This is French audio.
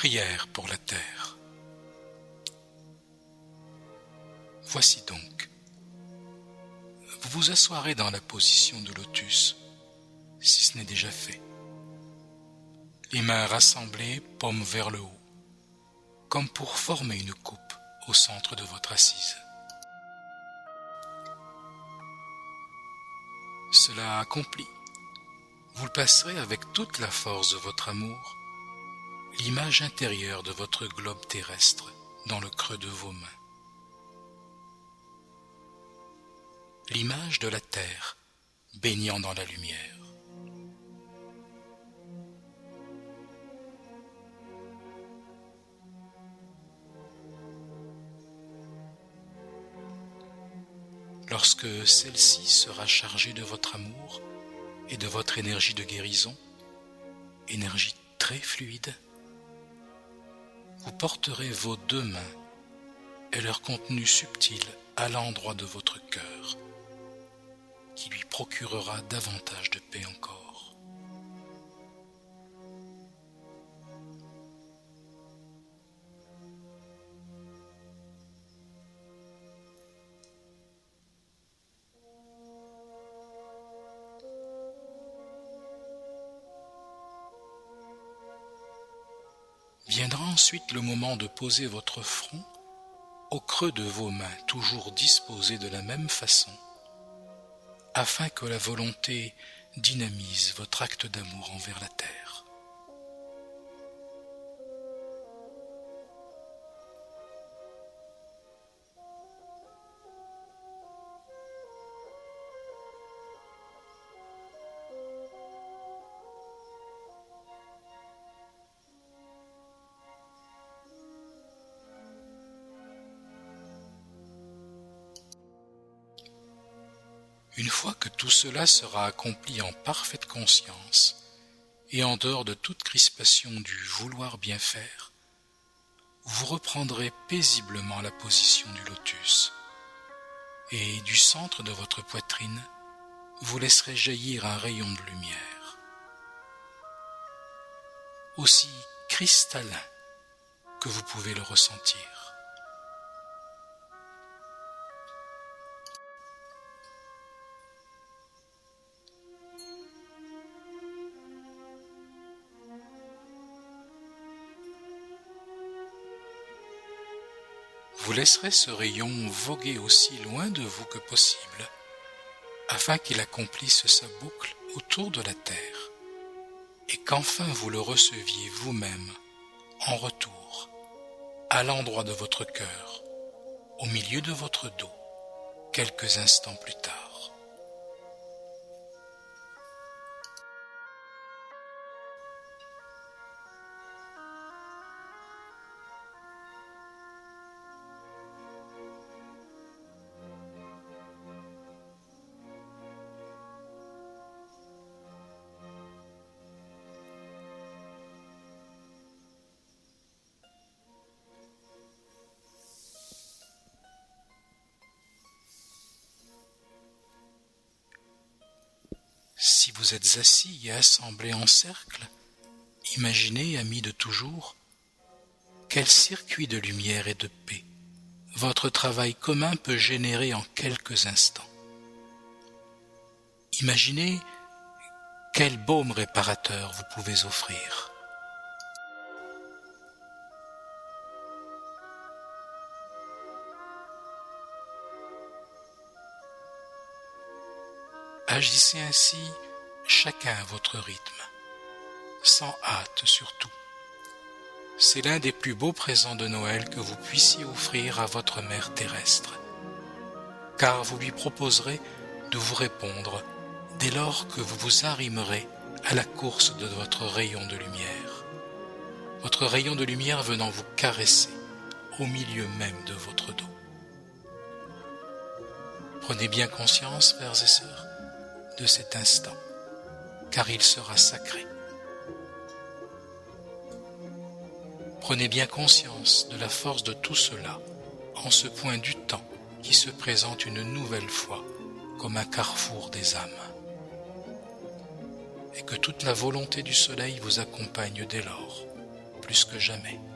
Prière pour la terre. Voici donc. Vous vous asseoirez dans la position de lotus, si ce n'est déjà fait. Les mains rassemblées, paumes vers le haut, comme pour former une coupe au centre de votre assise. Cela accompli, vous le passerez avec toute la force de votre amour, l'image intérieure de votre globe terrestre dans le creux de vos mains. L'image de la terre baignant dans la lumière. Lorsque celle-ci sera chargée de votre amour et de votre énergie de guérison, énergie très fluide, vous porterez vos deux mains et leur contenu subtil à l'endroit de votre cœur, qui lui procurera davantage de paix encore. Viendra ensuite le moment de poser votre front au creux de vos mains, toujours disposées de la même façon, afin que la volonté dynamise votre acte d'amour envers la terre. Une fois que tout cela sera accompli en parfaite conscience et en dehors de toute crispation du vouloir bien faire, vous reprendrez paisiblement la position du lotus et du centre de votre poitrine, vous laisserez jaillir un rayon de lumière, aussi cristallin que vous pouvez le ressentir. Vous laisserez ce rayon voguer aussi loin de vous que possible, afin qu'il accomplisse sa boucle autour de la terre, et qu'enfin vous le receviez vous-même en retour, à l'endroit de votre cœur, au milieu de votre dos, quelques instants plus tard. Si vous êtes assis et assemblés en cercle, imaginez, amis de toujours, quel circuit de lumière et de paix votre travail commun peut générer en quelques instants. Imaginez quel baume réparateur vous pouvez offrir. Agissez ainsi chacun à votre rythme, sans hâte surtout. C'est l'un des plus beaux présents de Noël que vous puissiez offrir à votre mère terrestre, car vous lui proposerez de vous répondre dès lors que vous vous arrimerez à la course de votre rayon de lumière, votre rayon de lumière venant vous caresser au milieu même de votre dos. Prenez bien conscience, frères et sœurs, de cet instant, car il sera sacré. Prenez bien conscience de la force de tout cela en ce point du temps qui se présente une nouvelle fois comme un carrefour des âmes. Et que toute la volonté du soleil vous accompagne dès lors, plus plus que jamais.